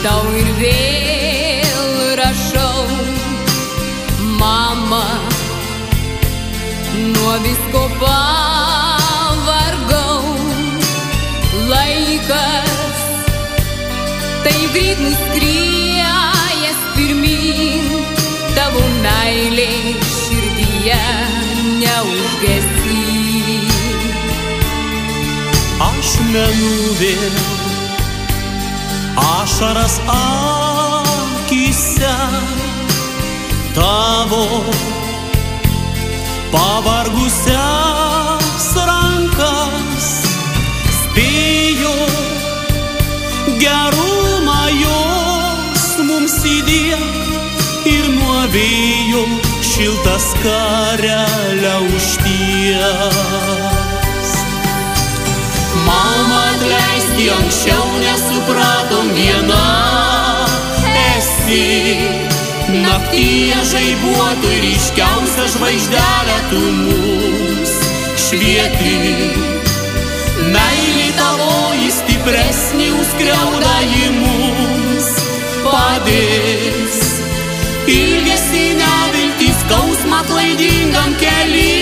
tau ir vėl rašau, mama, nuo visko pavargau. Laikas taip greit nuskriejas pirmyn, tavo meilė širdyje neužgesys. Aš menu vėl ašaras akyse, tavo pavargusias rankas, spėju gerumą jos mums įdėt ir nuo vėjo šiltą skarelę užties. Mama, atleiski, anksčiau nesupratom, viena esi. Naktyje žaibuotų ir ryškiausia žvaigždelė tu mums švieti. Meilė tavoji stipresnė už skriaudą ji mums padės. Ilgesį neviltį skausmą klaidingam kely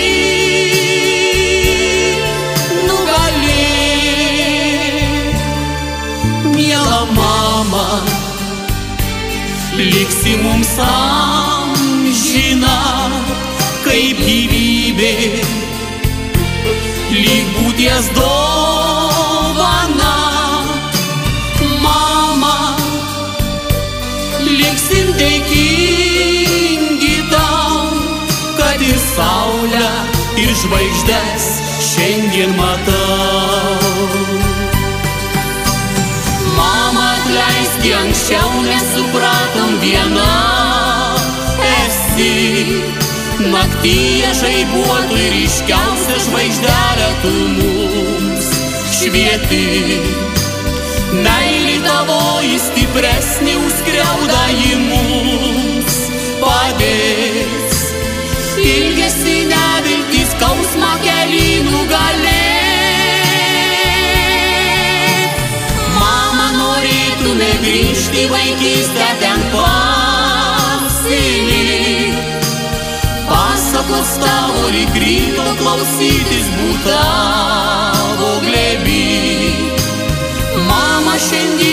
nugalėk. Miela mama, liksi mums amžina kaip gyvybė, lyg būties dovana. Mama, liksim dėkingi tau, kad ir saulę, ir žvaigždes šiandien matau. Mama, atleiski, anksčiau nesupratom, viena esi. Naktyje žaibuotų ir ryškiausia žvaigždelė tu mums švieti. Meilė tavoji stipresnė už skriaudą ji mums padės. Ilgesį neviltį skausmą kely nugalėk. Mama, norėtume grįžti į vaikystę, ten pasilikt. Pasakos tavo lyg ryto klausytis būt tavo glėby. Mama, šiandien